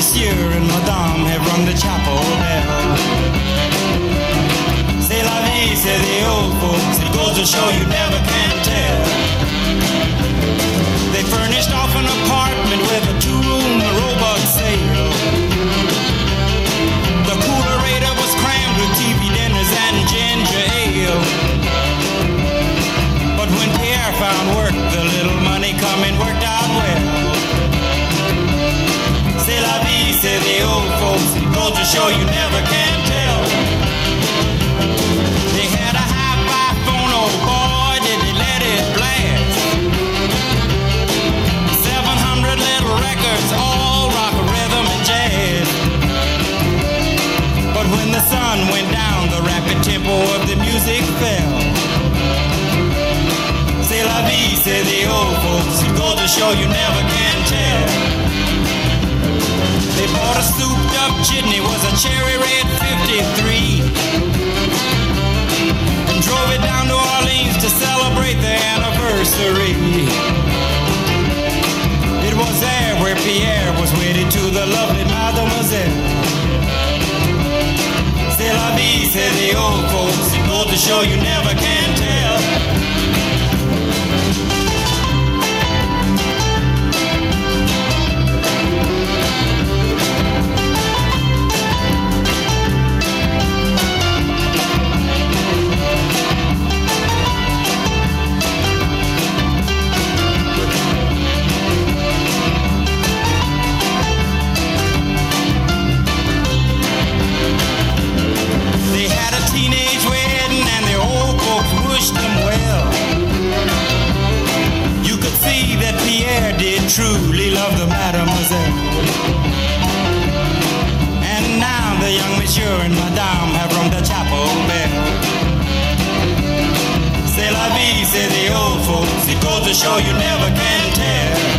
monsieur and madame have rung the chapel bell. C'est la vie, say the old folks, it goes to show you never can tell. They furnished off an apartment with a two-room robot sale. The coolerator was crammed with TV dinners and ginger ale. But when Pierre found work, the little money coming worked out well. C'est la vie, say the old folks, it goes to show you never can tell. They had a hi-fi phone, oh boy, did they let it blast. 700 little records, all rock, rhythm, and jazz. But when the sun went down, the rapid tempo of the music fell. C'est la vie, say the old folks, it goes to show you never can tell. They bought a souped up jitney, was a cherry red 53, and drove it down to Orleans to celebrate their anniversary. It was there where Pierre was wedded to the lovely mademoiselle. C'est la vie, say the old folks, it goes to show you never can tell. Teenage wedding and the old folks wished them well. You could see that Pierre did truly love the mademoiselle. And now the young monsieur and madame have rung the chapel bell. C'est la vie, say the old folks, it goes to show you never can tell.